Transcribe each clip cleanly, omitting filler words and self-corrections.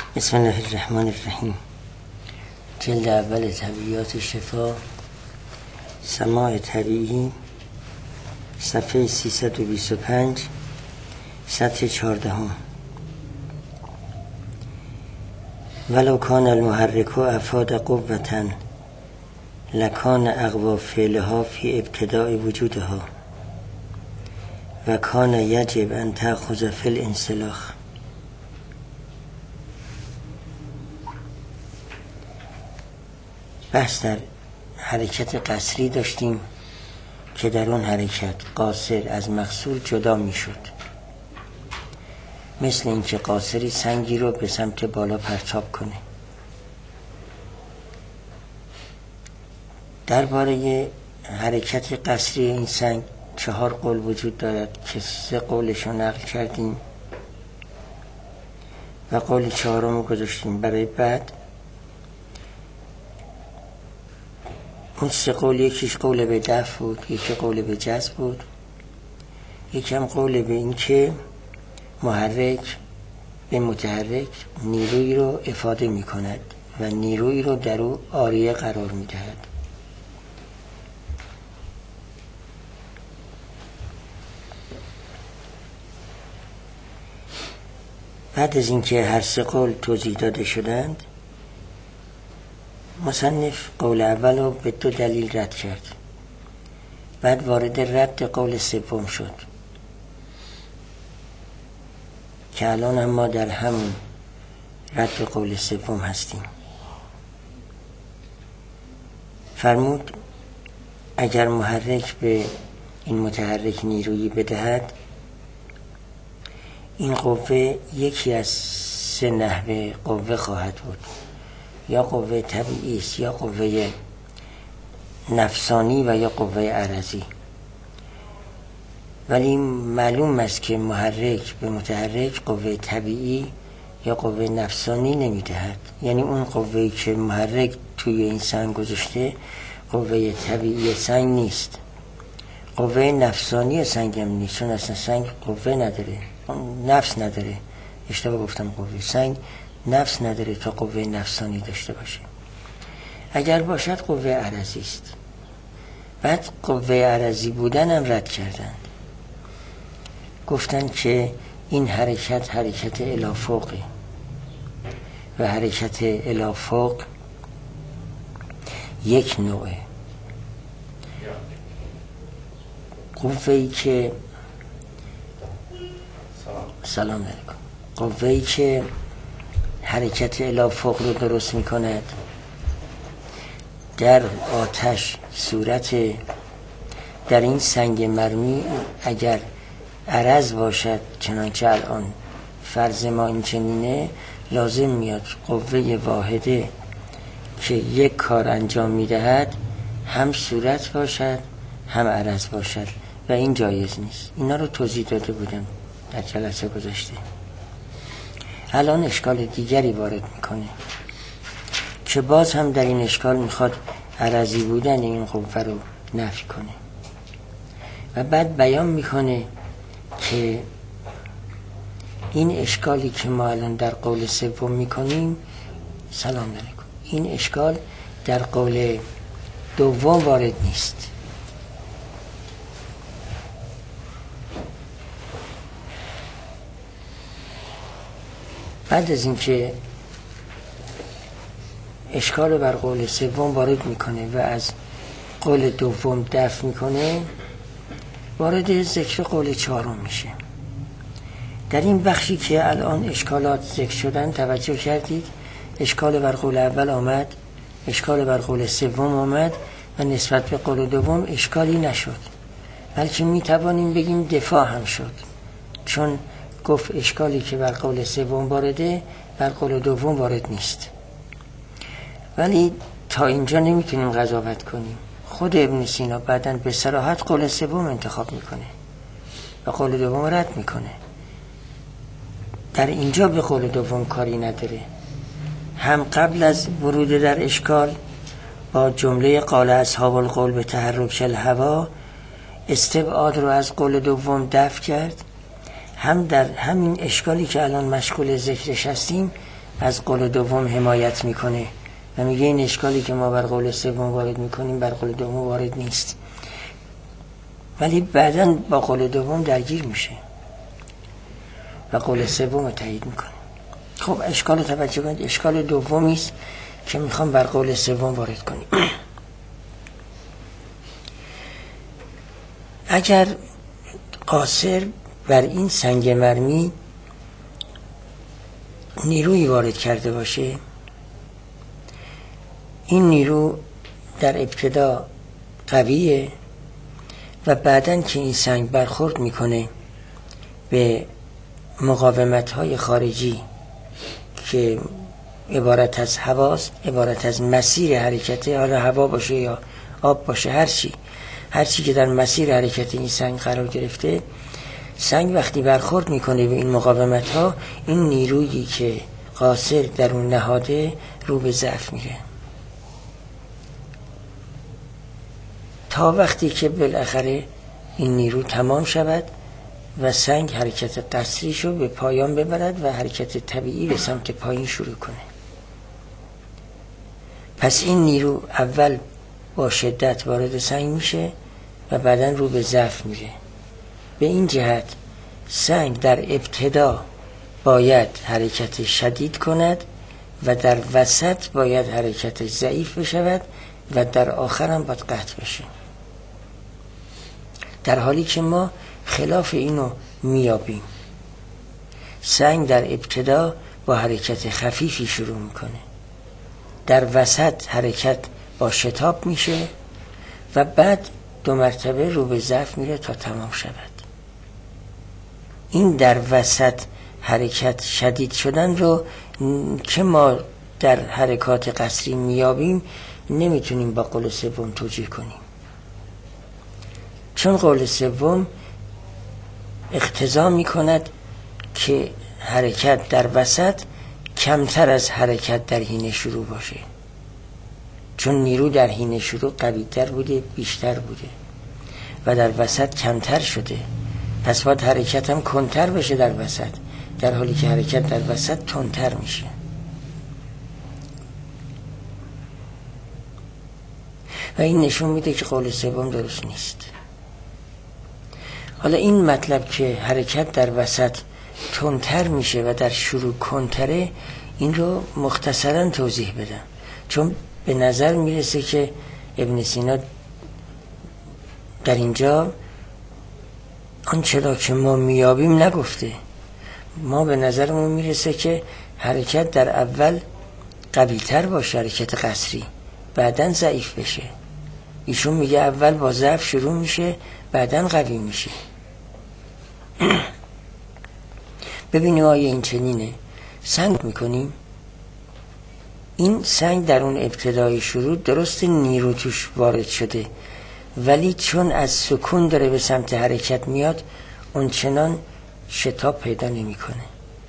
بسم الله الرحمن الرحیم. جلد اول طبیعیات شفا، سماع طبیعی، صفحه 325، سطر 14. ولو کان المحرک افاد قوة لکان اقوا فعلها فی ابتداء وجودها و کان یجب ان تأخذ فی الانسلاخ. بحث در حرکت قصری داشتیم که در اون حرکت قاصر از مقصور جدا می شد، مثل اینکه قاصری سنگی رو به سمت بالا پرتاب کنه. درباره حرکت قصری این سنگ 4 قول وجود دارد که 3 قولش رو نقل کردیم و قول 4م رو گذاشتیم برای بعد. اون 3 قول، یکیش قول به دفع بود، یکی قول به جذب بود، یکی هم قول به این که محرک به متحرک نیرویی رو افاده می کند و نیرویی رو در او عاریه قرار می دهد. بعد از اینکه هر 3 قول توضیح داده شدند، مصنف قول اول رو به 2 دلیل رد کرد. بعد وارد رد قول 3 شد که الان هم ما در همون رد قول 3 هستیم. فرمود اگر محرک به این متحرک نیرویی بدهد، این قوه یکی از 3 نحوه قوه خواهد بود، یا قوه طبیعی است، یا قوه نفسانی و یا قوه عرضی. ولی معلوم است که محرک به متحرک قوه طبیعی یا قوه نفسانی نمیدهد. یعنی اون قوه‌ای که محرک توی این سنگ گذاشته قوه طبیعی سنگ نیست، قوه نفسانی سنگ هم نیست، چون اصلا سنگ قوه نداره، نفس نداره. اشتباه گفتم، قوه سنگ نفس نداره تا قوه نفسانی داشته باشه. اگر باشد قوه عرضی است. بعد قوه عرضی بودن هم رد کردند، گفتن که این حرکت الی فوقه و حرکت الی فوق یک نوعه. قوه‌ای که سلام علیکم، قوه‌ای که حرکت الی فوق رو درست می کند در آتش صورت در این سنگ مرمی اگر عرض باشد، چنانچه الان فرض ما این چنینه، لازم میاد قوه واحده که یک کار انجام میدهد هم صورت باشد هم عرض باشد و این جایز نیست. اینا رو توضیح داده بودم در جلسه گذشته. الان اشکال دیگری وارد میکنه که باز هم در این اشکال میخواد عرضی بودن این قوه رو نفی کنه و بعد بیان میکنه که این اشکالی که ما الان در قول 3 میکنیم، سلام علیکم، این اشکال در قول 2 وارد نیست. بعد از اینکه اشکال رو بر قول 3 وارد میکنه و از قول 2 دفع میکنه، وارد ذکر قول 4 میشه. در این بخشی که الان اشکالات ذکر شدن توجه کردید، اشکال بر قول اول آمد، اشکال بر قول 3 آمد و نسبت به قول 2 اشکالی نشد، بلکه میتوانیم بگیم دفاع هم شد، چون گفت اشکالی که بر قول 3 وارده بر قول 2 وارد نیست. ولی تا اینجا نمیتونیم قضاوت کنیم. خود ابن سینا بعداً به صراحت قول 3 انتخاب میکنه و قول 2 رد میکنه. در اینجا به قول 2 کاری نداره. هم قبل از ورود در اشکال با جمله قال اصحاب القول به تحرک الهوا استبعاد رو از قول 2 دفع کرد، هم در همین اشکالی که الان مشغول ذکرش هستیم از قول دوم حمایت میکنه و میگه این اشکالی که ما بر قول سوم وارد میکنیم بر قول دوم وارد نیست، ولی بعداً با قول دوم درگیر میشه و قول سوم رو تایید میکنه. خب اشکال توجه کنید، اشکال دومی است که میخوام بر قول سوم وارد کنیم. اگر قاصر بر این سنگ مرمی نیروی وارد کرده باشه، این نیرو در ابتدا قویه و بعداً که این سنگ برخورد میکنه به مقاومت‌های خارجی که عبارت از هواست، عبارت از مسیر حرکته، حالا هوا باشه یا آب باشه، هر چی که در مسیر حرکت این سنگ قرار گرفته، سنگ وقتی برخورد میکنه به این مقاومت‌ها، این نیرویی که قاصر در اون نهاده رو به ضعف میره تا وقتی که بالاخره این نیرو تمام شود و سنگ حرکت قصریشو به پایان ببرد و حرکت طبیعی به سمت پایین شروع کنه. پس این نیرو اول با شدت وارد سنگ میشه و بعداً رو به ضعف میره. به این جهت سنگ در ابتدا باید حرکت شدید کند و در وسط باید حرکت ضعیف بشود و در آخر هم باید قطع بشه، در حالی که ما خلاف اینو میابیم. سنگ در ابتدا با حرکت خفیفی شروع میکنه، در وسط حرکت با شتاب میشه و بعد 2 مرتبه رو به ضعف میره تا تمام شود. این در وسط حرکت شدید شدن رو که ما در حرکات قصری میابیم نمیتونیم با قول سوم توجیه کنیم، چون قول سوم اقتضا میکند که حرکت در وسط کمتر از حرکت در حین شروع باشه، چون نیرو در حین شروع قوی‌تر بوده، بیشتر بوده و در وسط کمتر شده. پس باید حرکت هم کنتر بشه در وسط، در حالی که حرکت در وسط تندتر میشه. و این نشون میده که قول سوم درست نیست. حالا این مطلب که حرکت در وسط تندتر میشه و در شروع کنتره، این رو مختصرا توضیح بدم، چون به نظر میرسه که ابن سینا در اینجا آنچه که ما میابیم نگفته. ما به نظرمون میرسه که حرکت در اول قوی‌تر باشه، حرکت قصری، بعدن ضعیف بشه. ایشون میگه اول با ضعف شروع میشه، بعدن قوی میشه. ببینیم آیا این چنینه؟ سنگ میکنیم، این سنگ در اون ابتدای شروع درست نیرو توش وارد شده، ولی چون از سکون داره به سمت حرکت میاد اون چنان شتاب پیدا نمیکنه.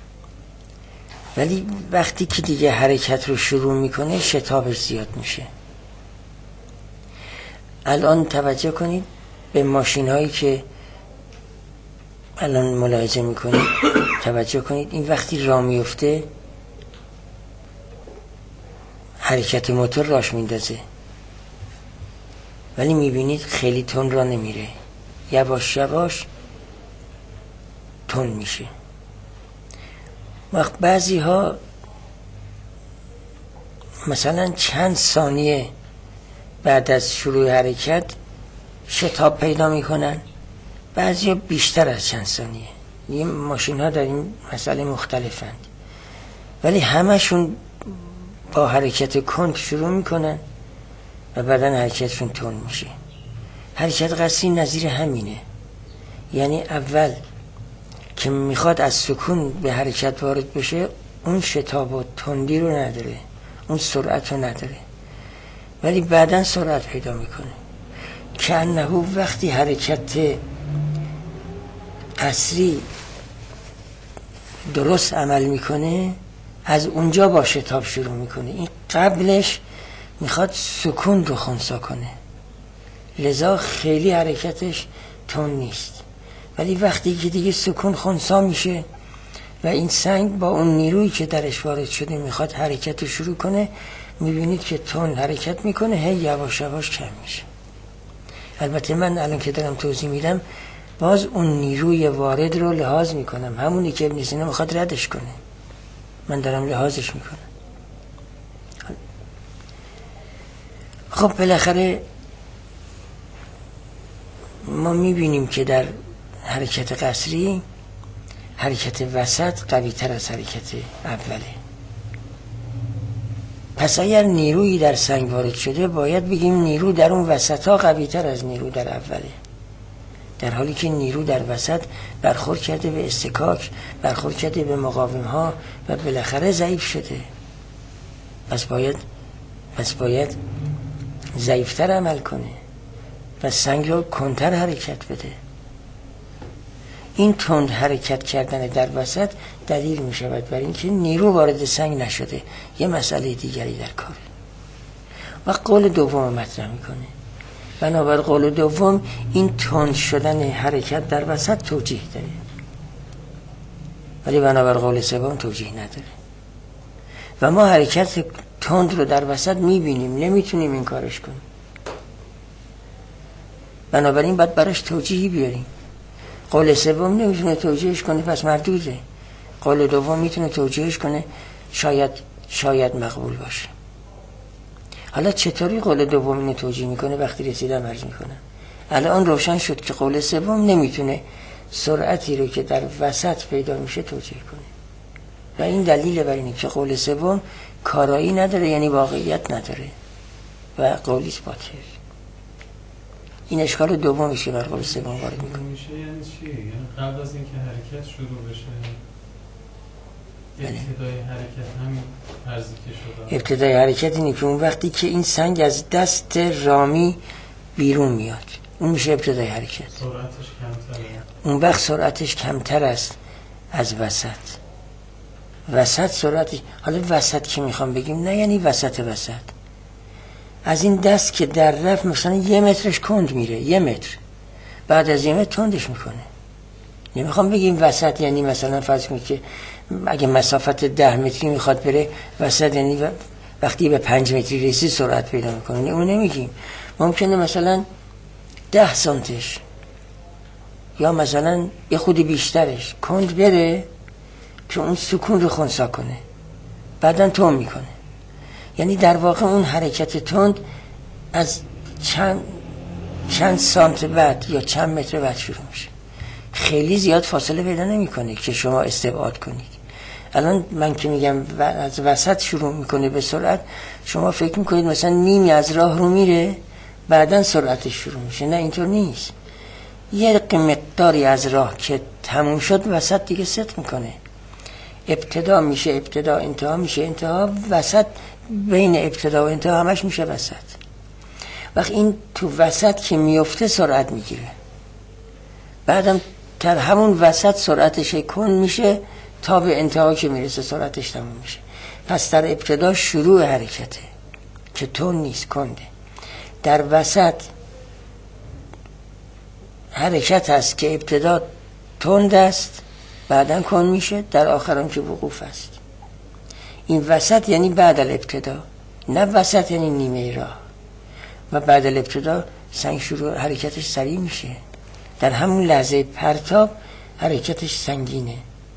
ولی وقتی که دیگه حرکت رو شروع میکنه شتابش زیاد میشه. الان توجه کنید به ماشین هایی که الان ملاحظه میکنید، توجه کنید این وقتی راه میفته حرکت موتور راش میندازه، ولی میبینید خیلی تند راه نمیره، یواش یواش تند میشه. وقت بعضی ها مثلا چند ثانیه بعد از شروع حرکت شتاب پیدا میکنن، بعضی ها بیشتر از چند ثانیه. این ماشین ها در این مسئله مختلفند، ولی همشون با حرکت کند شروع میکنن و بعداً حرکتشون تند میشه. حرکت قصری نظیر همینه، یعنی اول که میخواد از سکون به حرکت وارد بشه اون شتاب و تندی رو نداره، اون سرعت رو نداره، ولی بعداً سرعت پیدا میکنه. که انه وقتی حرکت قصری درست عمل میکنه از اونجا با شتاب شروع میکنه. این قبلش میخواد سکون رو خنثی کنه، لذا خیلی حرکتش تند نیست، ولی وقتی که دیگه سکون خنثی میشه و این سنگ با اون نیرویی که درش وارد شده میخواد حرکت رو شروع کنه، میبینید که تون حرکت میکنه، هی یواش یواش کم میشه. البته من الان که دارم توضیح میدم باز اون نیروی وارد رو لحاظ میکنم، همونی که ابن سینا میخواد ردش کنه من دارم لحاظش میکنم. خب بالاخره ما میبینیم که در حرکت قصری حرکت وسط قوی تر از حرکت اوله. پس اگر نیرویی در سنگ وارد شده باید بگیم نیرو در اون وسط ها قوی تر از نیرو در اوله، در حالی که نیرو در وسط برخورد کرده به استکاک، برخورد کرده به مقاوم ها و بالاخره ضعیف شده. پس باید ضعیفتر عمل کنه و سنگ رو کنتر حرکت بده. این تند حرکت کردن در وسط دلیل می شود بر اینکه نیرو وارد سنگ نشده، یه مسئله دیگری در کاره و قول دوم مطرح میکنه. بنابر قول دوم این تند شدن حرکت در وسط توجیه داره، ولی بنابر قول سوم توجیه نداره و ما حرکت تند رو در وسط میبینیم، نمیتونیم این کارش کنیم. بنابراین باید براش توجیهی بیاریم. قول سوم نمیتونه توجیهش کنه، پس مردوده. قول دوم میتونه توجیهش کنه، شاید مقبول باشه. حالا چطوری قول دوم اینو توجیه میکنه؟ وقتی رسیدم عرض میکنم. الان روشن شد که قول سوم نمیتونه سرعتی رو که در وسط پیدا میشه توجیه کنه و این دلیل بر اینه که قول سوم کارایی نداره، یعنی واقعیت نداره و قولیش باطل. این اشکال دومش که بر قول سوم وارد میکنه. میشه یعنی چی؟ یعنی قبل از اینکه حرکت شروع بشه ابتدای حرکت همین ارزی که شده. ابتدای حرکت اینه که اون وقتی که این سنگ از دست رامی بیرون میاد، اون میشه ابتدای حرکت. سرعتش کمتره. اون وقت سرعتش کمتر است از وسط سرعتش. حالا وسط که میخوام بگیم نه یعنی وسط از این دست که در رفت مثلا 1 مترش کند میره، 1 متر بعد از 1 متر تندش میکنه. نمیخوام بگیم وسط یعنی مثلا فرض کنید که اگه مسافت 10 متری میخواد بره وسط یعنی وقتی به 5 متری رسید سرعت پیدا میکنه. اون نمیگیم. ممکنه مثلا 10 سانتش یا مثلا یه خودی بیشترش کند بره که اون سکون رو خنثی کنه، بعدن تند میکنه. یعنی در واقع اون حرکت تند از چند سانت بعد یا چند متر بعد شروع میشه، خیلی زیاد فاصله پیدا نمیکنه که شما استبعاد کنید. الان من که میگم از وسط شروع میکنه به سرعت، شما فکر میکنید مثلا نیمی از راه رو میره بعدن سرعتش شروع میشه. نه اینطور نیست. یه مقداری از راه که تموم شد وسط دیگه ست میکنه، ابتدا میشه ابتدا، انتها میشه انتها، وسط بین ابتدا و انتها همش میشه وسط. وقت این تو وسط که میفته سرعت میگیره، بعدم در همون وسط سرعتش کند میشه تا به انتها که میرسه سرعتش تموم میشه. پس در ابتدا شروع حرکته که تند نیست، کنده. در وسط حرکت هست که ابتدا تند است بعدن کند میشه، در آخران که وقوف است. این وسط یعنی بعد الابتدا، نه وسط یعنی نیمه راه. و بعد الابتدا سنگ شروع حرکتش سریع میشه، در همون لحظه پرتاب حرکتش سنگینه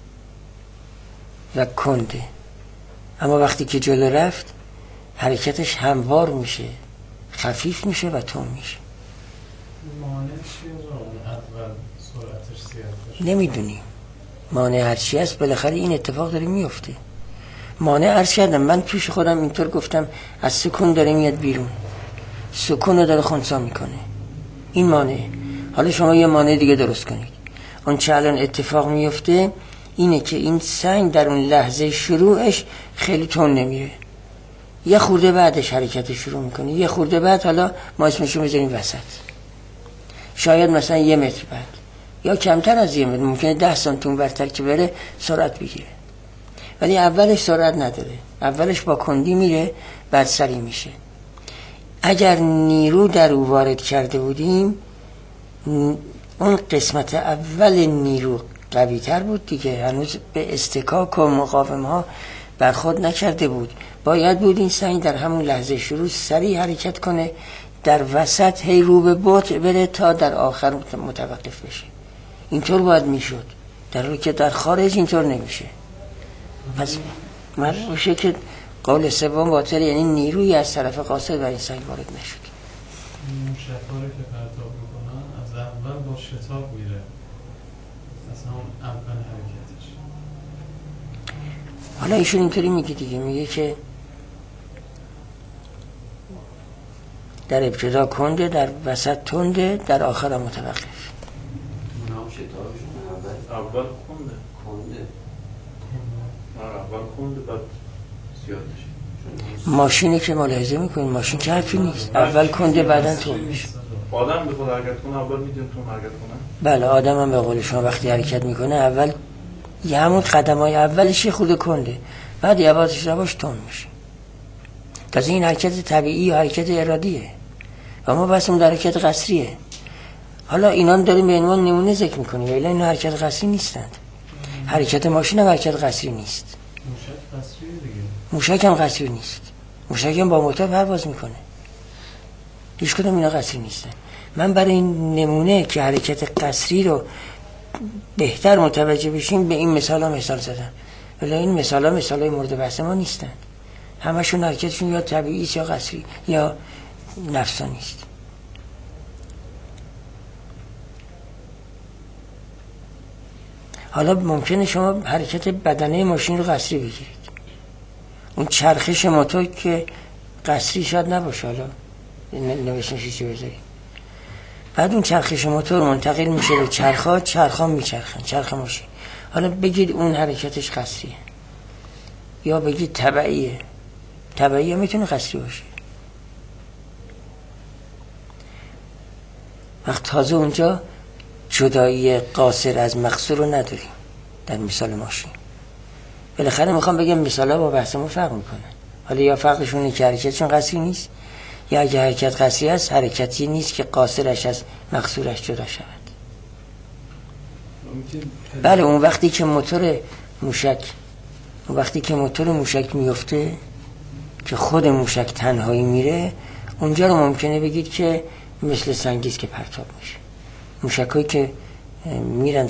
و کنده، اما وقتی که جلو رفت حرکتش هموار میشه، خفیف میشه و تند میشه. مانع چیه اول سرعتش زیاد؟ نمیدونیم مانع هرچی است، بالاخره این اتفاق داره میفته. مانع عرض کردم، من پیش خودم اینطور گفتم از سکون داره میاد بیرون، سکون رو داره خنثی میکنه، این مانع. حالا شما یه مانع دیگه درست کنید. اون چه الان اتفاق میفته اینه که این سنگ در اون لحظه شروعش خیلی تند نمیره، یه خورده بعدش حرکت شروع میکنه، یه خورده بعد حالا ما اسمشو بذاریم وسط، شاید مثلا 1 متر بعد یا کمتر از 1 متر، ممکنه 10 سانتی اون برتر که بره سرعت بگیره. ولی اولش سرعت نداره، اولش با کندی میره بعد سریع میشه. اگر نیرو در او وارد کرده بودیم، اون قسمت اول نیرو، قوی تر بود دیگه، هنوز به استکاک و مقاوم ها برخورد نکرده بود. باید بود این سنگ در همون لحظه شروع سریع حرکت کنه، در وسط هی رو به بط بره تا در آخر متوقف بشه. اینطور باید میشد، در حالی که در خارج اینطور نمیشه. پس معلوم میشه که قول سوم باطل، یعنی نیروی از طرف قاصد بر این سنگ وارد نشد. موشک‌هایی که پرتاب میکنن از اول با شتاب میره، از همون اول حرکتش. حالا ایشون اینطوری میگه دیگه، میگه که در ابتدا کنده، در وسط تنده، در آخر هم متوقف. اونها شتابشون اول کنده اول کنده بعد زیاد میشه. ماشینی که ملاحظه میکنید، ماشین که حرفی نیست، اول کنده بعدن تون میشه. آدم بخواد حرکت کنه اول میدونه تون حرکت کنه. بله، آدم هم به قول شما وقتی حرکت میکنه اول یه همون قدمای اولش خود کنده، بعد یواش یواش تون میشه. تازه این حرکت طبیعی یا حرکت ارادیه و ما بس اون در حرکت قصریه. حالا اینا هم داریم به عنوان نمونه ذکر میکنیم، ولی اینا حرکت قصری نیستند. حرکت ماشین هم حرکت قصری نیست. موشک قصریه دیگه. موشک هم قصری نیست. موشک هم با موتور پرواز میکنه. هیچ کدوم اینا قصری نیستن. من برای این نمونه که حرکت قصری رو بهتر متوجه بشیم به این مثال زدم، ولی این مثالای مورد بحث ما نیستن. همشون حرکتشون یا طبیعی یا قصری یا نفسانی است. حالا ممکنه شما حرکت بدنه ماشین رو قصری بگیرید، اون چرخش موتور که قصری شاید نباشه، حالا نوشتنش چی بذارید، بعد اون چرخش موتور منتقل میشه به چرخا میچرخن، چرخ ماشین. حالا بگید اون حرکتش قصریه یا بگید تبعیه. تبعیه میتونه قصری باشه. وقت تازه اونجا جدایی قاصر از مقصور رو نداریم در مثال ماشین. بالاخره میخوام بگم مثالا با بحث ما فرق میکنن. حالا یا فرقشون اینه که حرکتشون قصری نیست، یا اگه حرکت قصری است حرکتی نیست که قاصرش از مقصورش جدا شود. بله، اون وقتی که موتور موشک میفته که خود موشک تنهایی میره، اونجا رو ممکنه بگید که مثل سنگیست که پرتاب میشه. موشکایی که میرن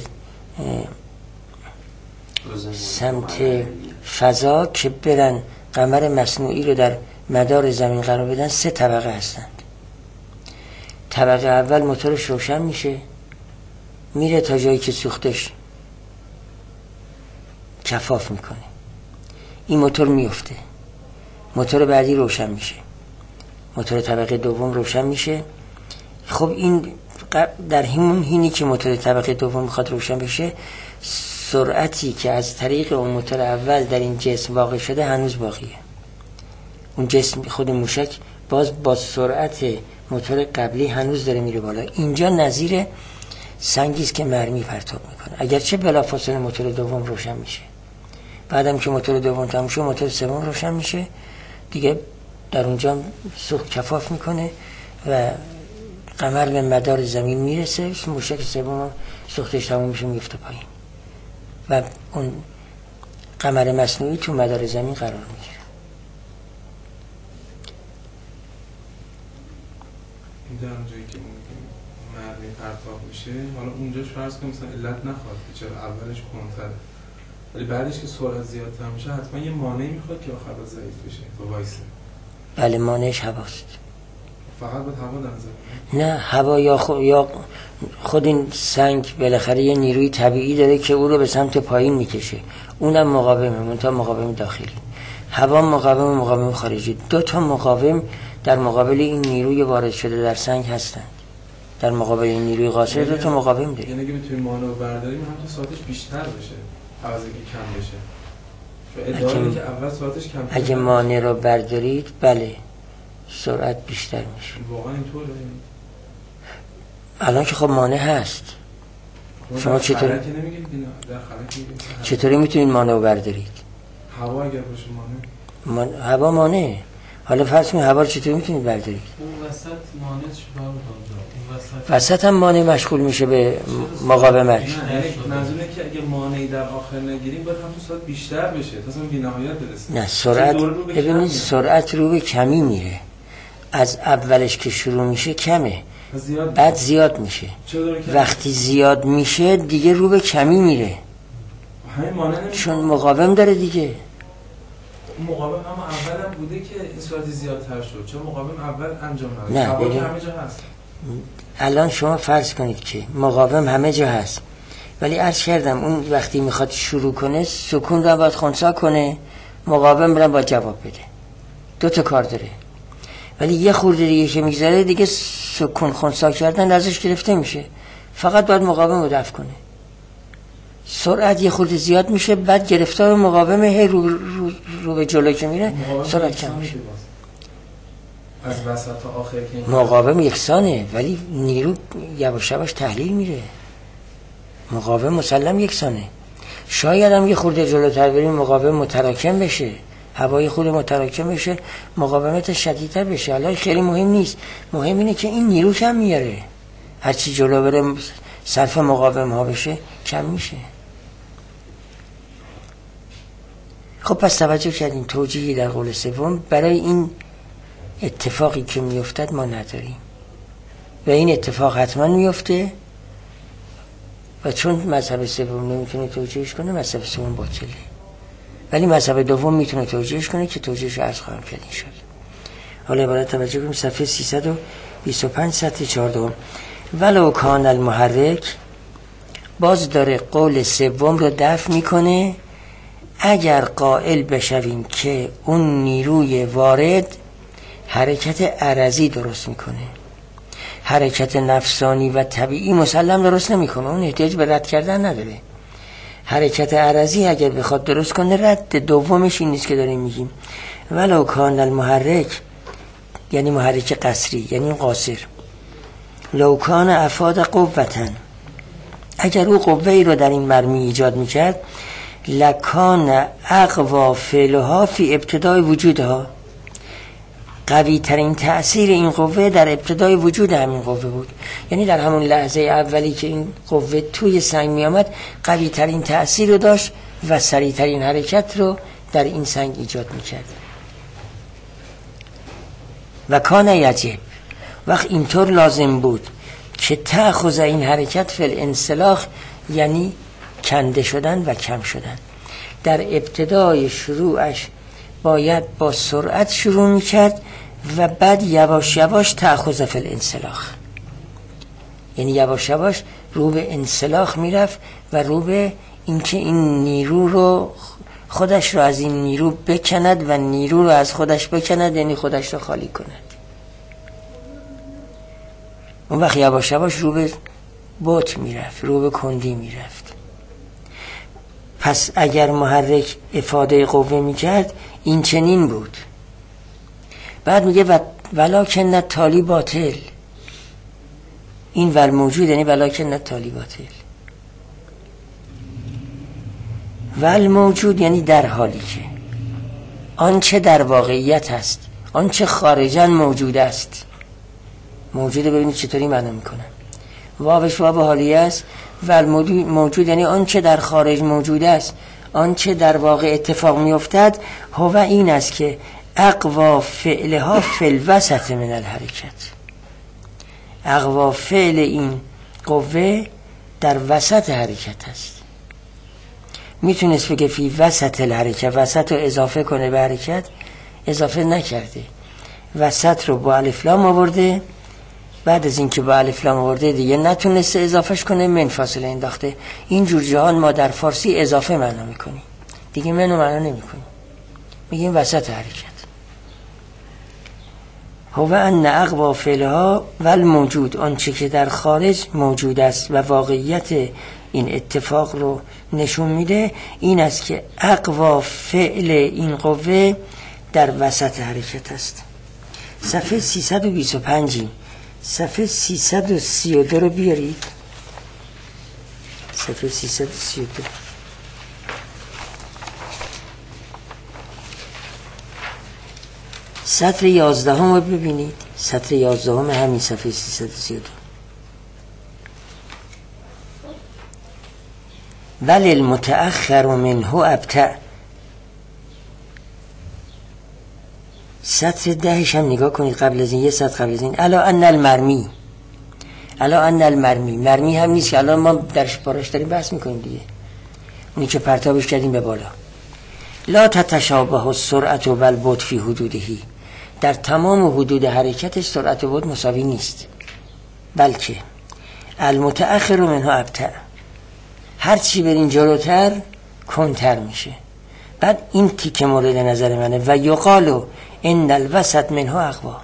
سمت فضا که برن قمر مصنوعی رو در مدار زمین قرار بدن، 3 طبقه هستند. طبقه اول موتورش روشن میشه، میره تا جایی که سوختش کفاف میکنه، این موتور میفته. موتور بعدی روشن میشه، موتور طبقه دوم روشن میشه. خب این در همون حینی که موتور طبقه دوم میخواد روشن بشه، سرعتی که از طریق اون موتور اول در این جسم واقع شده هنوز باقیه. اون جسم خود موشک باز با سرعت موتور قبلی هنوز داره میره بالا. اینجا نظیر سنگیست که مرمی پرتاب میکنه، اگرچه بلافاصله موتور دوم روشن میشه. بعدم که موتور دوم تموم شه، موتور سوم روشن میشه دیگه، در اونجا سوخت کفاف میکنه و قمر به مدار زمین میرسه. موشک سوم سوختش تموم میشه، میفته پایین و اون قمر مصنوعی تو مدار زمین قرار میگیره. در اونجایی که مرمی پرتاب میشه، حالا اونجاش فرض کنیم مثلا علت نخواد که چرا اولش کنتره، ولی بعدش که سرعت زیادتر میشه حتما یه مانعی میخواد که آخر باز ضعیف بشه تو وایسه. بله، مانعش هواست. فقط باید هوا در نظر نه، هوا یا خود این سنگ بالاخره یه نیروی طبیعی داره که او رو به سمت پایین میکشه، اونم مقاومه، منتها مقاوم داخلی. هوا مقاوم خارجی. 2 تا مقاوم در مقابل این نیروی وارد شده در سنگ هستند. در مقابل این نیروی قاصر 2 تا مقاوم داره. یعنی اگه بتونیم مانع رو برداریم هم تو ساعتش بیشتر بشه عوض اینکه کم بشه. ادعایی که اول ساعتش کم بشه. اگه مانع رو بردارید بله سرعت بیشتر میشه. واقعا اینطوره؟ الان که خب مانع هست. شما چطوری میتونید مانع رو بردارید؟ هوا اگر باشه مانع. هوا مانع. حالا فرض کنید هوا رو چطور میتونید بردارید؟ اون وسط مانع چیکار می‌کنه؟ اون وسط هم مانع مشغول میشه به مقاومت. نه منظوره که اگه مانعی در آخر نگیریم باید هم تو سرعت بیشتر بشه تا اصلا بی‌نهایت برسه. نه سرعت ببینید سرعت رو به کمی میره. از اولش که شروع میشه کمه، بعد زیاد میشه. وقتی زیاد میشه دیگه رو به کمی میره. همین مانع نمیشه چون مقاوم داره دیگه. مقاوم اما اول هم بوده که این سرعت زیادتر شد، چون مقاوم اول انجام نداد. نه هوا همه جا هست. الان شما فرض کنید که مقاوم همه جا هست، ولی عرض کردم اون وقتی میخواد شروع کنه سکون رو باید خنثی کنه، مقاوم رو باید جواب بده. دو تا کار داره. ولی یه خورده دیگه که میگذره دیگه سکون خنثی کردن ازش گرفته میشه، فقط باید مقاوم رو دفع کنه. سرعت یه خورده زیاد میشه، بعد گرفتار مقاومه هی رو به جلو که میره سرعت کم میشه. از وسط تا آخر که مقاوم یکسانه ولی نیرو یواش یواش تحلیل میره. مقاوم مسلم یکسانه. شاید هم یه خورده جلوتر بریم مقاوم متراکم بشه، هوای خود متراکم بشه، مقاومت شدیدتر بشه. حالا خیلی مهم نیست، مهم اینه که این نیرو کم میاره. هرچی جلو بره صرف مقاوم ها بشه کم میشه. خب پس توجه کردیم توجیهی در قول سوم برای این اتفاقی که میافتد ما نداریم و این اتفاق حتما میفته و چون مذهب سوم نمیتونه توجیهش کنه مذهب سوم باطله، ولی مذهب دوم میتونه توجیهش کنه که توجیهش عرض خواهم کرد انشاءالله. حالا برای توجه کنیم صفحه 325 سطر 14. ولو کان المحرک، باز داره قول سوم رو دفع میکنه اگر قائل بشویم که اون نیروی وارد حرکت عرضی درست میکنه، حرکت نفسانی و طبیعی مسلم درست نمیکنه، اون احتیاج به رد کردن نداره. حرکت عرضی اگر بخواد درست کنه رد دومش این نیست که داریم میگیم. ولو کان المحرک یعنی محرک قصری یعنی قاصر، لو کان افاد قوتن، اگر او قوه‌ای رو در این مرمی ایجاد میکرد لکان اقوا فعلها فی ابتدای وجودها، قوی ترین تأثیر این قوه در ابتدای وجود همین قوه بود. یعنی در همون لحظه اولی که این قوه توی سنگ می آمد قوی ترین تأثیر رو داشت و سریع ترین حرکت رو در این سنگ ایجاد می کرد. و کان یجب، وقت اینطور لازم بود که تأخذ این حرکت فی الانسلاخ یعنی کنده شدن و کم شدن. در ابتدای شروعش باید با سرعت شروع میکرد و بعد یواش یواش تأخذ فی الانسلاخ، یعنی یواش یواش رو به انسلاخ میرفت و رو به اینکه این نیرو رو خودش رو از این نیرو بکند و نیرو رو از خودش بکند، یعنی خودش رو خالی کند. اون وقت یواش یواش رو به بوت میرفت، رو به کندی میرفت. پس اگر محرک افاده قوه میکرد این چنین بود. بعد میگه ولکن تالی باطل، این ول موجود یعنی ولکن تالی باطل. ول موجود یعنی در حالی که آنچه در واقعیت هست، آنچه خارجاً موجود است. موجوده ببینید چطوری معنا میکنه. واوش واو حالیه است. ول موجود یعنی آنچه در خارج موجود است، آنچه در واقع اتفاق میافتد. هو این است که اقوا فعلها فی الوسط من الحرکت، اقوا فعل این قوه در وسط حرکت است. میتونست بگه فی وسط الحرکت، وسط رو اضافه کنه به حرکت، اضافه نکرده، وسط رو با الف لام آورده. بعد از اینکه با الف لام آورده دیگه نتونسته اضافهش کنه، من فاصله انداخته. این جور جهان ما در فارسی اضافه معنا میکنیم، دیگه منو معنا نمیکنیم، میگیم وسط حرکت. هو ان اقوا فعلها والموجود، آنچه که در خارج موجود است و واقعیت این اتفاق رو نشون میده این است که اقوا فعل این قوه در وسط حرکت است. صفحه 325 صفحه 332 رو بیارید. صفحه 332. سطر 11 رو ببینید، سطر 11 همین صفحه 332. ولی المتأخر منه ابتع. سطر 10 هم نگاه کنید، قبل از این یه سطر قبل از این. الا ان المرمی، الا ان المرمی، مرمی هم نیست که الان ما درش باراش داریم بحث میکنیم دیگه، اونی که پرتابش کردیم به بالا. لا تتشابه السرعه والبطء فی حدودهی، در تمام حدود حرکتش سرعت و بعد مساوی نیست، بلکه المتأخر منها ابتع، هر چی برین جلوتر کنتر میشه. بعد این تیکه مورد نظر منه، و یقال ان الوسط منها اقوا،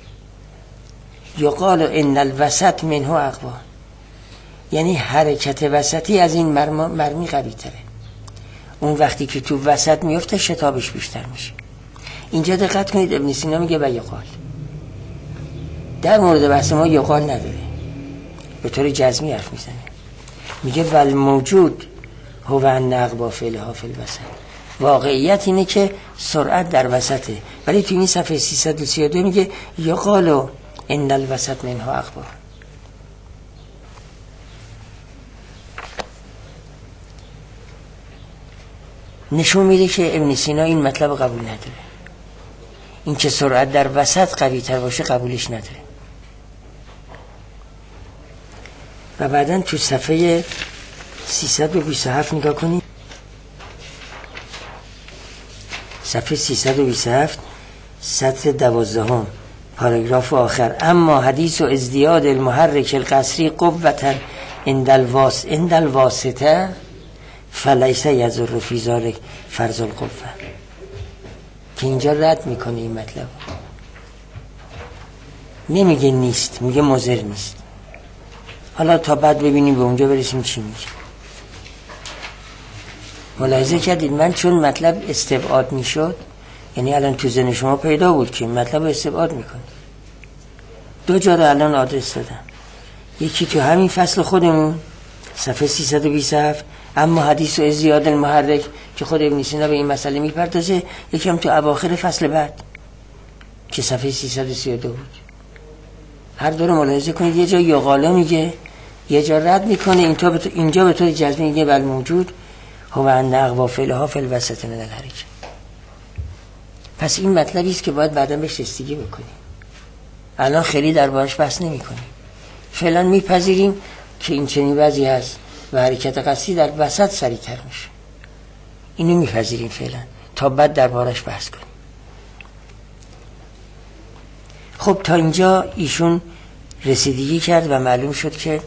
یقال ان الوسط منها اقوا، یعنی حرکت وسطی از این مرمی قوی تره. اون وقتی که تو وسط میفته شتابش بیشتر میشه. اینجا دقت کنید، ابن سینا میگه و یقال، در مورد بحث ما یقال نداره، به طور جزمی حرف میزنه، میگه ول موجود هو ان اقوا فعلها فی الوسط. واقعیت اینه که سرعت در وسطه، ولی تو این صفحه 332 میگه یقال ان الوسط منها اقوا. نشون میده که ابن سینا این مطلب قبول نداره، این که سرعت در وسط قوی تر باشه قبولش نداره. و بعدن تو صفحه 327 نگاه کنید، صفحه 327 سطر 12 پاراگراف آخر. اما حدیث و ازدیاد المحرک القصری قوة عند الواسطه فلیس یضر فی ذلک فرض القوه، که اینجا رد میکنه این مطلب، نمیگه نیست، میگه مضر نیست. حالا تا بعد ببینیم به اونجا برسیم چی میگه. ملاحظه کردید من چون مطلب استبعاد میشد، یعنی الان تو ذهن شما پیدا بود که مطلب استبعاد میکنه، دو جا رو الان آدرس دادم. یکی تو همین فصل خودمون صفحه 327 اما حدیث و ازدیاد المحرک که خود ابن سینا به این مسئله میپردازه، یکی هم تو اواخر فصل بعد که صفحه 332 بود. هر دو رو ملاحظه کنید، یه جا یقالا میگه، یه جا رد میکنه، اینجا به طور جزمی میگه بل موجود هو ان اقوا فعلها فی الوسط من الحرکه. پس این مطلبی است که باید بعدا بهش رسیدگی بکنیم. الان خیلی دربارش بحث نمی‌کنیم، فعلا میپذیریم که این چنین وضعی هست و حرکت قصدی در وسط سریع‌تر میشه. اینو میپذیریم فعلا تا بعد دربارش بحث کنیم. خب تا اینجا ایشون رسیدگی کرد و معلوم شد که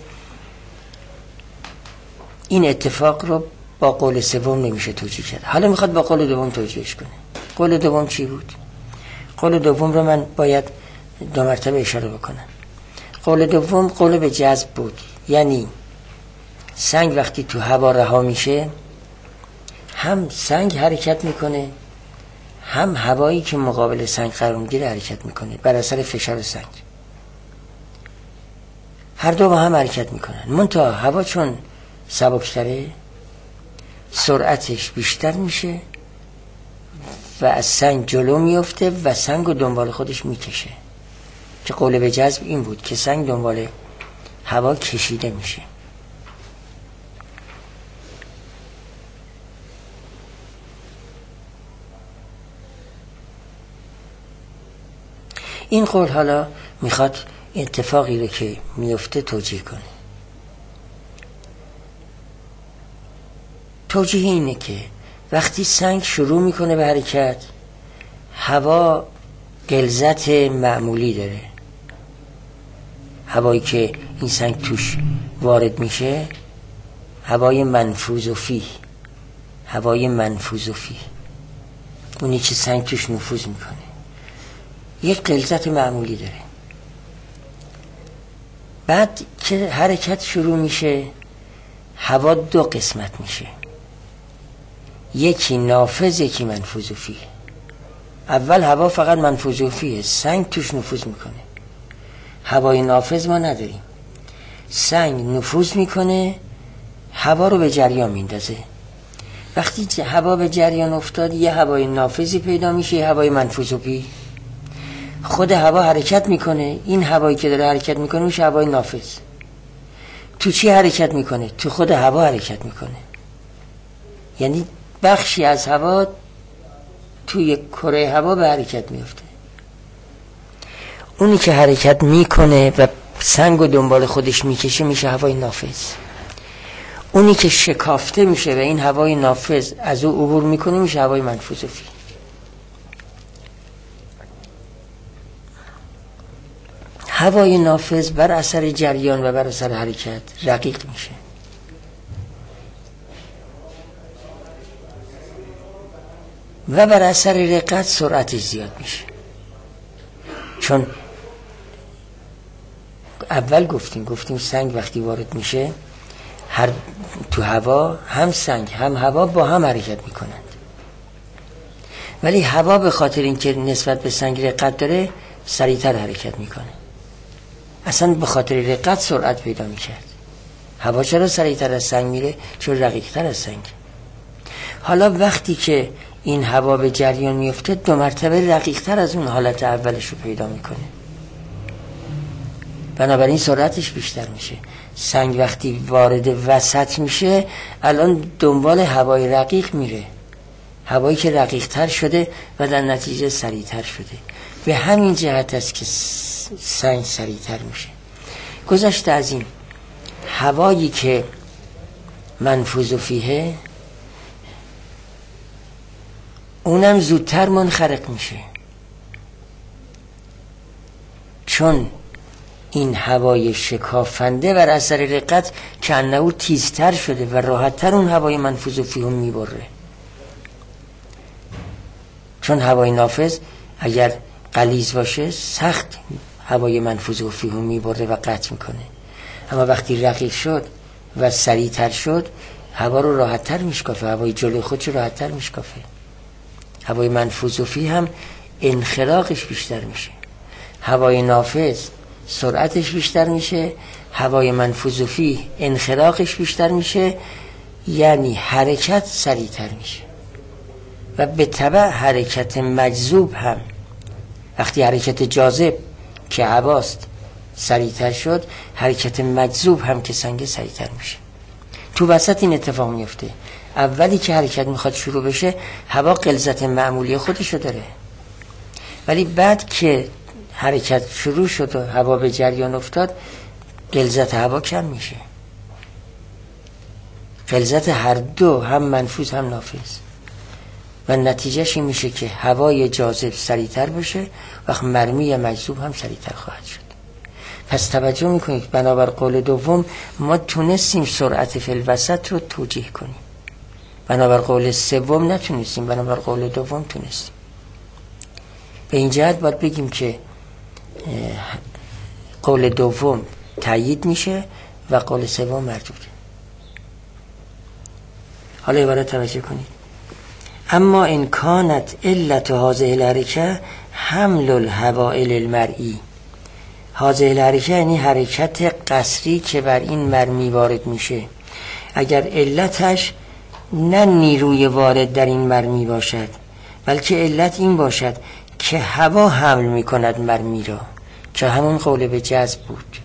این اتفاق رو با قول سوم نمیشه توجیه کرد. حالا میخواد با قول دوم توجیهش کنه. قول دوم چی بود؟ قول دوم رو من باید دو مرتبه اشاره بکنم. قول دوم قول به جذب بود، یعنی سنگ وقتی تو هوا رها میشه هم سنگ حرکت میکنه، هم هوایی که مقابل سنگ قرار میگیره حرکت میکنه بر اثر فشار سنگ. هر دو با هم حرکت میکنن، منتها هوا چون سبکتره سرعتش بیشتر میشه و از سنگ جلو میفته و سنگ رو دنبال خودش میکشه، که قول به جذب این بود که سنگ دنبال هوا کشیده میشه. این قول حالا میخواد اتفاقی رو که میفته توجیه کنه. توجیه اینه که وقتی سنگ شروع میکنه به حرکت، هوا غلظت معمولی داره. هوایی که این سنگ توش وارد میشه هوای منفوذ فیه، هوای منفوذ فیه، اونی که سنگ توش نفوذ میکنه یک غلظت معمولی داره. بعد که حرکت شروع میشه هوا دو قسمت میشه، یکی نافذ یکی منفوذ فیه. اول هوا فقط منفوذ فیه، سنگ توش نفوذ میکنه. هوای نافذ ما نداریم، سنگ نفوذ میکنه هوا رو به جریان میندازه. وقتی هوا به جریان افتاد یه هوای نافذی پیدا میشه، یه هوای منفوذ فیه. خود هوا حرکت میکنه، این هوایی که داره حرکت میکنه میشه هوای نافذ. تو چی حرکت میکنه؟ تو خود هوا حرکت میکنه. یعنی بخشی از هوا توی کره هوا به حرکت میفته. اونی که حرکت میکنه و سنگ و دنبال خودش میکشه میشه هوای نافذ. اونی که شکافته میشه و این هوای نافذ از او عبور میکنه میشه هوای منفوذ فیه. هوای نافذ بر اثر جریان و بر اثر حرکت رقیق میشه. و بر اثر رقت سرعتش زیاد میشه. چون اول گفتیم سنگ وقتی وارد میشه تو هوا هم سنگ هم هوا با هم حرکت میکنند، ولی هوا به خاطر اینکه نسبت به سنگ رقت داره سریعتر حرکت میکنه. اصلا به خاطر رقت سرعت پیدا میکرد. هوا چرا سریعتر از سنگ میره؟ چون رقیقتر از سنگ. حالا وقتی که این هوا به جریان میفته 2 مرتبه رقیقتر از اون حالت اولش رو پیدا میکنه، بنابراین سرعتش بیشتر میشه. سنگ وقتی وارد وسط میشه الان دنبال هوای رقیق میره، هوایی که رقیقتر شده و در نتیجه سریعتر شده. به همین جهت است که سنگ سریعتر میشه. گذشته از این، هوایی که منفوذ فیه اونم زودتر منخرق میشه، چون این هوای شکافنده بر اثر رقت که انه تیزتر شده و راحتتر اون هوای منفوذ فیه میبره. چون هوای نافذ اگر غلیظ باشه سخت هوای منفوذ فیه میبره و قطع میکنه، اما وقتی رقیق شد و سریعتر شد هوا رو راحتتر میشکافه، هوای جلوی خودش راحتتر میشکافه. هوای منفوذ فیه هم انخراقش بیشتر میشه. هوای نافذ سرعتش بیشتر میشه، هوای منفوذ فیه انخراقش بیشتر میشه، یعنی حرکت سریعتر میشه. و به تبع حرکت مجذوب هم، وقتی حرکت جاذب که هواست سریعتر شد، حرکت مجذوب هم که سنگ سریعتر میشه. تو وسط این اتفاق میفته. اولی که حرکت میخواد شروع بشه هوا غلظت معمولی خودشو داره، ولی بعد که حرکت شروع شد و هوا به جریان افتاد غلظت هوا کم میشه. غلظت هر دو، هم منفوذ هم نافذ، و نتیجهش این میشه که هوای جاذب سریعتر بشه و مرمی مجذوب هم سریعتر خواهد شد. پس توجه میکنید بنابر قول دوم ما تونستیم سرعت فی الوسط رو توجیه کنیم، بنابر قول سوم نتونستیم، بنابر قول دوم تونستیم. به این جهت باید بگیم که قول دوم تایید میشه و قول سوم مردوده. حالا عبارت توجه کنید. اما ان کانت علت هذه الحرکه حمل الهواء للمرئی. هذه الحرکه یعنی حرکت قصری که بر این مرمی وارد میشه. اگر علتش نه نیروی وارد در این مرمی باشد، بلکه علت این باشد که هوا حمل میکند مرمی را، که همون قول به جذب بود،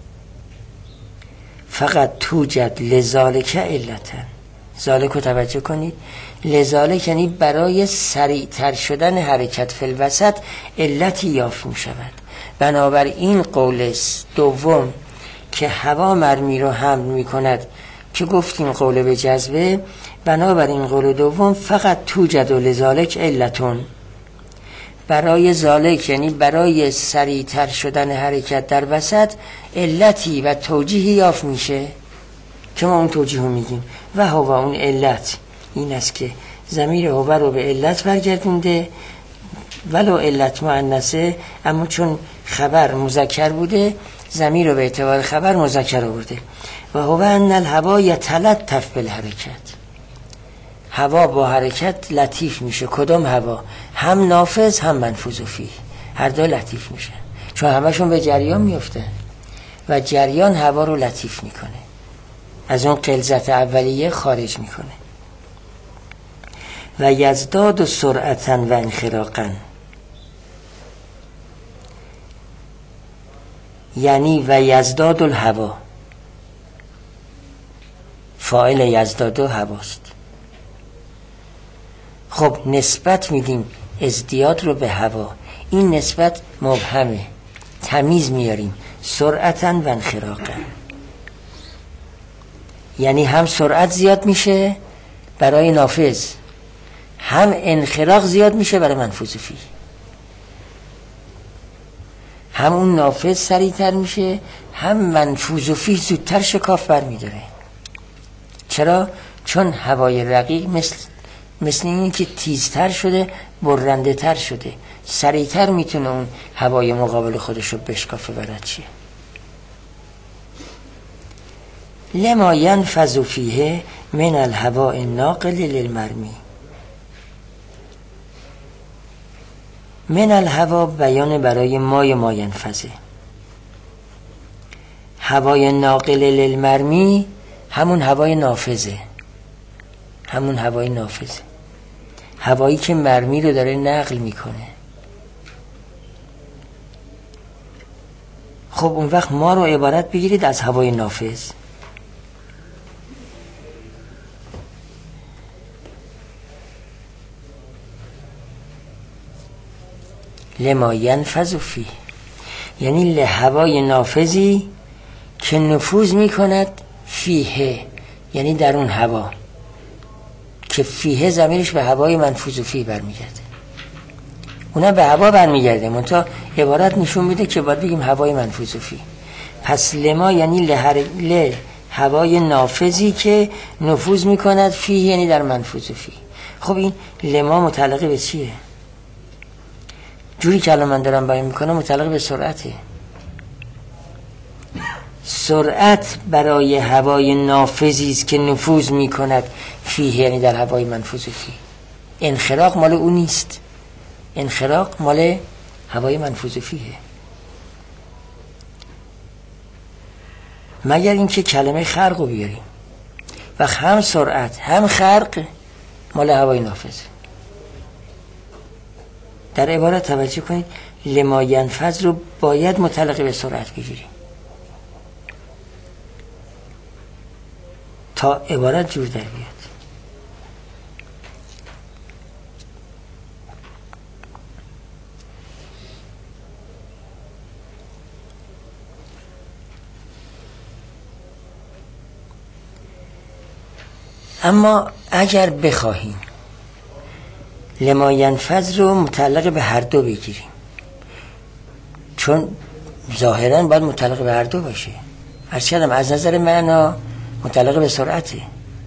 فقط توجد لذالک علتا. ذالک رو توجه کنید. لذالک یعنی برای سریعتر شدن حرکت فی الوسط علتی یافت می شود. بنابر این قول دوم که هوا مرمی رو حمل می کند که گفتیم قول به جذبه، بنابر این قول دوم فقط توجد لذالک علتون، برای ذالک یعنی برای سریعتر شدن حرکت در وسط علتی و توجیهی یافت میشه که ما اون توجیه رو میگیم. و هوا اون علت این است که ضمیر هوا رو به علت برگردونده، ولو علت مؤنثه، اما چون خبر مذکر بوده ضمیر رو به اعتبار خبر مذکر آورده. و هوا ان الهوا یتلطف بالحرکت. هوا با حرکت لطیف میشه. کدام هوا؟ هم نافذ هم منفوذ فیه، هر دو لطیف میشه، چون همشون به جریان میفته و جریان هوا رو لطیف میکنه، از اون غلظت اولیه خارج میکنه. و یزداد سرعتا و انخراقا. یعنی و یزداد الهوا، فاعل یزداد هواست. خب نسبت میدیم ازدیاد رو به هوا، این نسبت مبهمه، تمیز میاریم سرعتاً و انخراقاً، یعنی هم سرعت زیاد میشه برای نافذ، هم انخراق زیاد میشه برای منفوذ فیه، هم اون نافذ سریعتر میشه، هم منفوذ فیه زودتر شکاف برمیداره. چرا؟ چون هوای رقیق مثل این که تیزتر شده، برنده تر شده، سریعتر میتونه اون هوای مقابل خودش رو بشکافه برد چیه. لما ينفذ فیه من الهواء الناقل للمرمی. من الهوا بیان برای ما ینفذه. هوای ناقل للمرمی همون هوای نافذه، همون هوای نافذه، هوایی که مرمی رو داره نقل میکنه. خب اون وقت ما رو عبارت بگیرید از هوای نافذ. لما ینفذ فیه، یعنی لهوای نافذی که نفوذ میکند فیه، یعنی در اون هوا، که فیه ضمیرش به هوای منفوذ فیه برمیگرده، اونا به هوا برمیگرده، منتها عبارت نشون میده که باید بگیم هوای منفوذ فیه. پس لما یعنی هوای نافذی که نفوذ میکند فیه، یعنی در منفوذ فیه. خب این لما متعلق به چیه؟ جوری که الان من دارم بیان میکنم متعلق به سرعته. سرعت برای هوای نافذی است که نفوذ میکند فیه، یعنی در هوای منفوذ فیه. انخراق مال اون نیست، انخراق مال هوای منفوذ فیه، مگر اینکه کلمه خرق رو بیاریم و هم سرعت هم خرق مال هوای نافذه. در عبارت توجه کنید، لما ینفذ رو باید متعلق به سرعت بگیریم تا عبارت جور در بیاد. اما اگر بخواهیم لما ینفذ رو متعلق به هر دو بگیریم، چون ظاهراً باید متعلق به هر دو باشه، هرچند از نظر معنا متعلق به سرعته،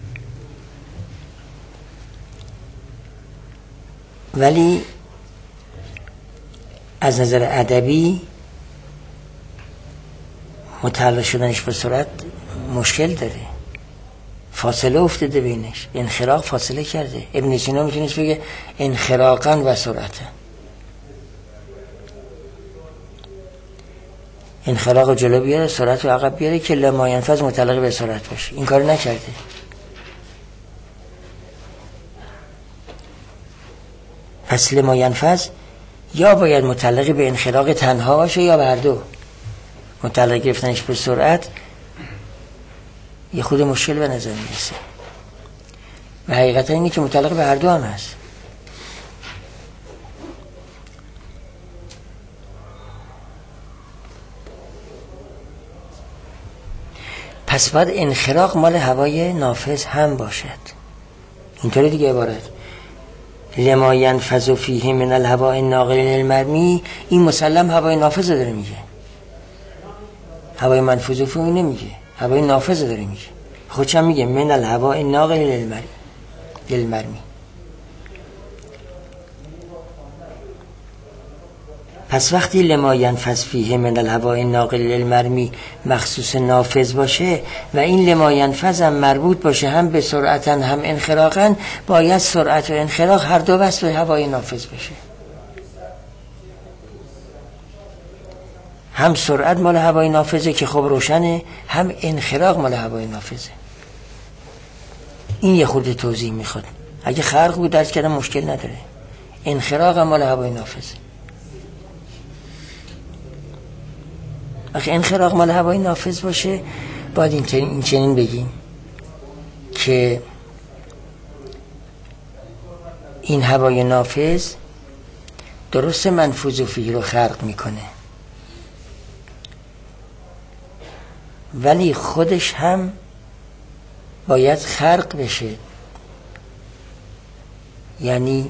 ولی از نظر ادبی متعلق شدنش به سرعت مشکل داره، فاصله افتاده بینش، انخراق فاصله کرده. ابن سینا میتونست بگه انخراقا و سرعتا، انخراق جلو بیاره، سرعت و عقب بیاره، که لما ینفذ متعلق به سرعت باشه. این کارو نکرده. پس لما ینفذ یا باید متعلق به انخراق تنها باشه یا به هر دو. متعلق گرفتنش به سرعت یه خود مشکل به نظر میرسه و حقیقتا اینه که متعلق به هر دو هم هست. پس باید انخراق مال هوای نافذ هم باشد. اینطوری دیگه عبارت لما ینفذ فیه من الهواء الناقل للمرمی، این مسلم هوای نافذ داره میگه، هوای منفوذ فیه نمیگه، هوای نافذ داره میگه. خودشم میگه من الهواء الناقل للمرمی. پس وقتی لما ینفذ فیه من الهواء الناقل للمرمی مخصوص نافذ باشه و این لما ینفذ هم مربوط باشه هم به سرعتا هم انخراقا، باید سرعت و انخراق هر دو وصف به هوای نافذ بشه. هم سرعت مال هوای نافذه که خب روشنه، هم انخراق مال هوای نافذه. این یه خورده توضیح میخواد. اگه خرق بود درست کردم مشکل نداره. انخراق مال هوای نافذه. وقتی انخراق مال هوای نافذ باشه باید این چنین بگیم که این هوای نافذ درست منفوذ فیه رو خلق میکنه، ولی خودش هم باید خلق بشه، یعنی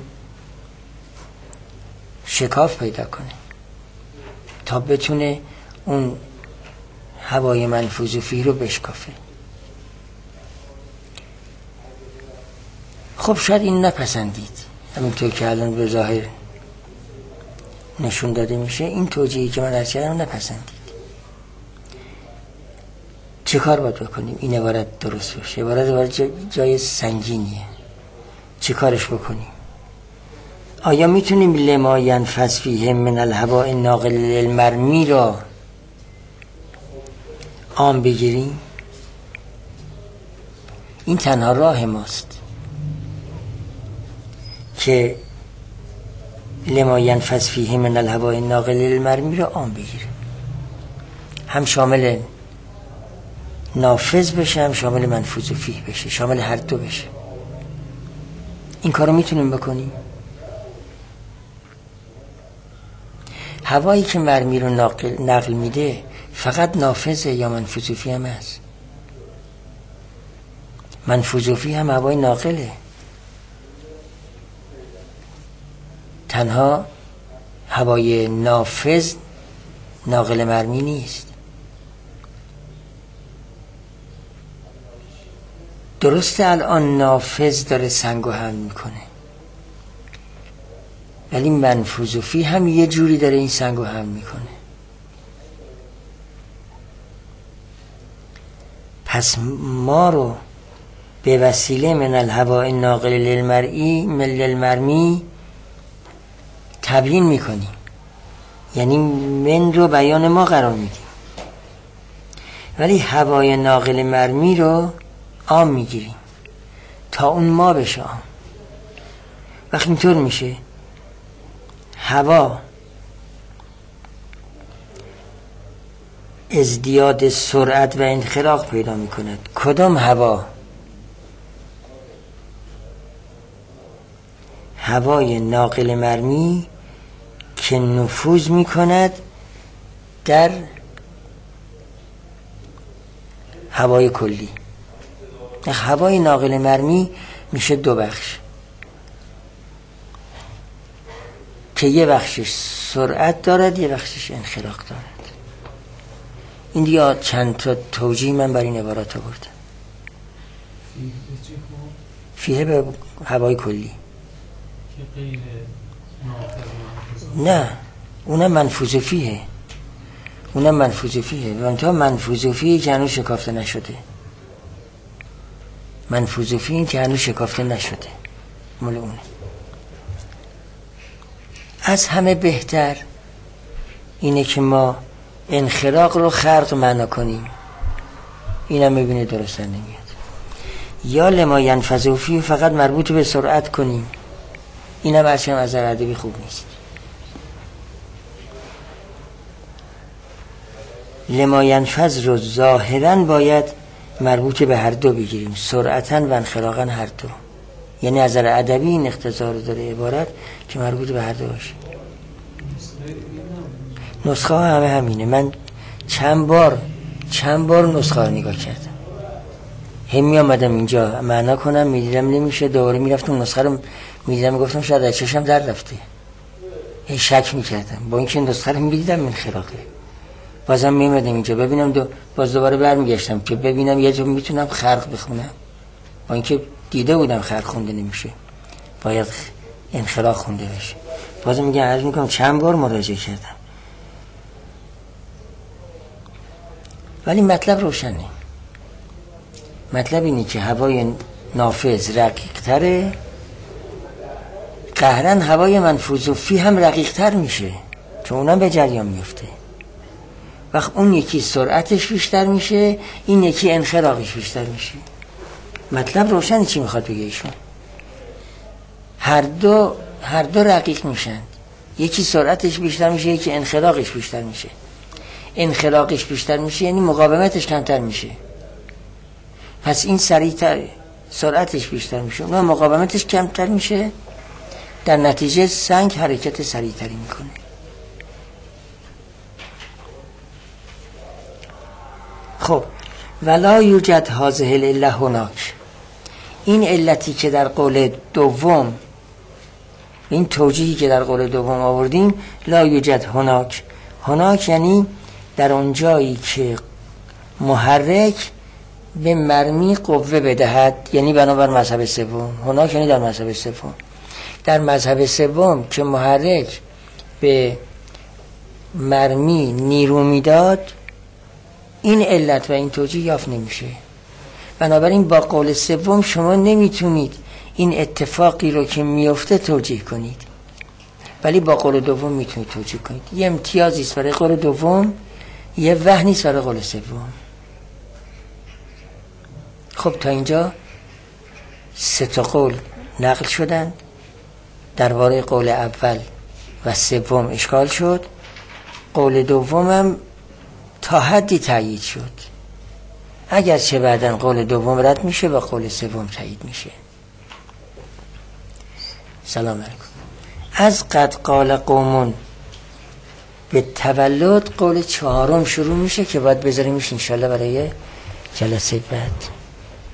شکاف پیدا کنه تا بتونه اون هوای منفوذ فیه رو بشکافه. خب شاید این نپسندید، همینطور که الان به ظاهر نشون داده میشه این توجیهی که من عرض کردم نپسندید. چه کار باید بکنیم این عبارت درست باشه؟ عبارت جای سنگینیه، چه کارش بکنیم؟ آیا میتونیم لما ینفذ فیه من الهواء الناقل للمرمی را عام بگیریم؟ این تنها راه ماست که لما ینفذ فیه من الهواء الناقل للمرمی را عام بگیریم، هم شامل نافذ بشه هم شامل منفوذ فیه بشه، شامل هر دو بشه. این کارو میتونیم بکنیم؟ هوایی که مرمی رو نقل میده فقط نافذه یا منفوذ فیه هم هست؟ منفوذ فیه هم هوای ناقله، تنها هوای نافذ ناقل مرمی نیست. درسته الان نافذ داره سنگو حمل میکنه، ولی منفوذ فیه هم یه جوری داره این سنگو حمل میکنه. پس ما رو به وسیله من الهواء الناقل للمرمی تبیین میکنیم، یعنی من رو بیان ما قرار میدیم، ولی هوای ناقل مرمی رو عام میگیریم تا اون ما بشه عام. وقتی اینطور میشه هوا ازدیاد سرعت و انخراق پیدا میکند. کدام هوا؟ هوای ناقل مرمی که نفوذ میکند در هوای کلی. هوای ناقل مرمی میشه دو بخش که یه بخشش سرعت دارد یه بخشش انخراق دارد. این دیگه چند تا توجیه من بر این عبارات آوردم. فیه به هوای کلی نه، اونم منفوذ فیه، اونم منفوذ فیه، منتها منفوذ فیه که هنوز شکافته نشده، منفوذ فیه که هنوز شکافته نشده مال اونه. از همه بهتر اینه که ما انخراق رو خرق معنا کنیم، اینم میبینه درست نمیاد. یا لما ینفذ فیه فقط مربوط به سرعت کنیم، اینم از نظر ادبی خوب نیست. لما ینفذ رو ظاهراً باید مربوط به هر دو بگیریم، سرعتاً و انخراقاً هر دو، یعنی از نظر ادبی این اقتضا رو داره عبارت که مربوط به هر دو باشه. نسخه ها همه همینه. من چند بار نسخه ها نگاه کردم، هم می آمدم اینجا معنا کنم میدیدم نمیشه، دوباره میرفتم نسخه رو میدیدم گفتم شاید از چشم در رفته، شک میکردم با اینکه نسخه رو میدیدم انخراقه. بازم میمدم اینجا ببینم باز دوباره برمیگشتم که ببینم یه جا میتونم خرق بخونم، با اینکه دیده بودم خرق خونده نمیشه، باید انخراق خونده بشه. بازم میگم عرض میکنم چند بار مراجعه کردم، ولی مطلب روشنه. مطلب اینه که هوای نافذ رقیق تره، قهرن هوای منفوذ فیه هم رقیق تر میشه چون اونم به جریان میفته. وقت اون یکی سرعتش بیشتر میشه، این یکی انخراقش بیشتر میشه. مطلب روشنه چی میخواد بگه ایشون. هر دو رقیق میشن، یکی سرعتش بیشتر میشه یکی انخراقش بیشتر میشه. انخلاقش بیشتر میشه یعنی مقاومتش کمتر میشه. پس این سریعتر سرعتش بیشتر میشه و مقاومتش کمتر میشه، در نتیجه سنگ حرکت سریعتری میکنه. خب ولا یوجد هذه العله هناک، این علتی که در قول دوم، این توجیهی که در قول دوم آوردیم، لا یوجد هناک، هناک یعنی در اون جایی که محرک به مرمی قوه بدهد، یعنی بنابر مذهب سوم. هناک یعنی در مذهب سوم. در مذهب سوم که محرک به مرمی نیرو میداد، این علت و این توجیه یافت نمیشه. بنابراین با قول سوم شما نمیتونید این اتفاقی رو که میفته توجیه کنید، ولی با قول دوم میتونید توجیه کنید. یه امتیازی است برای قول دوم، یه وهنی است برای قول سوم. خب تا اینجا 3 قول نقل شدن، درباره قول اول و سوم اشکال شد. قول دوم هم تا حدی تایید شد، اگرچه بعداً قول دوم رد میشه و قول سوم تایید میشه. سلام علیکم. از قد قال قومون به تولد قول 4 شروع میشه که باید بذاریمش انشالله برای جلسه بعد.